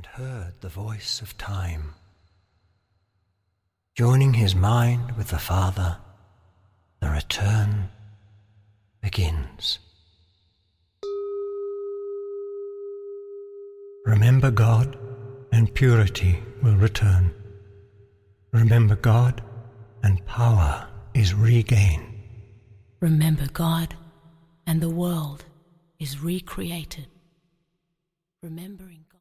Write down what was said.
and heard the voice of time. Joining his mind with the Father, the return begins. Remember God, and purity will return. Remember God, and power is regained. Remember God, and the world is recreated. Remembering God.